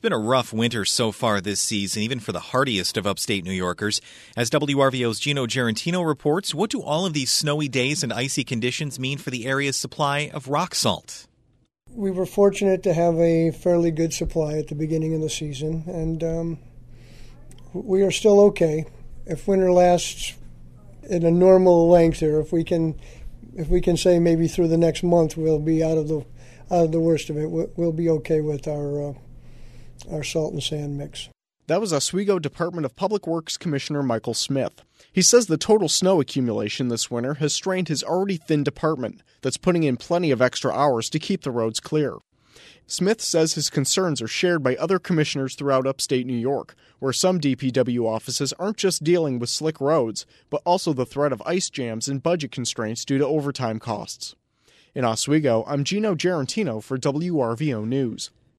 been a rough winter so far this season, even for the hardiest of upstate New Yorkers. As WRVO's Gino Gerentino reports, what do all of these snowy days and icy conditions mean for the area's supply of rock salt? We were fortunate to have a fairly good supply at the beginning of the season, and we are still okay. If winter lasts in a normal length, or if we can say maybe through the next month we'll be out of the worst of it, we'll be okay with our salt and sand mix. That was Oswego Department of Public Works Commissioner Michael Smith. He says the total snow accumulation this winter has strained his already thin department that's putting in plenty of extra hours to keep the roads clear. Smith says his concerns are shared by other commissioners throughout upstate New York, where some DPW offices aren't just dealing with slick roads, but also the threat of ice jams and budget constraints due to overtime costs. In Oswego, I'm Gino Gerentino for WRVO News.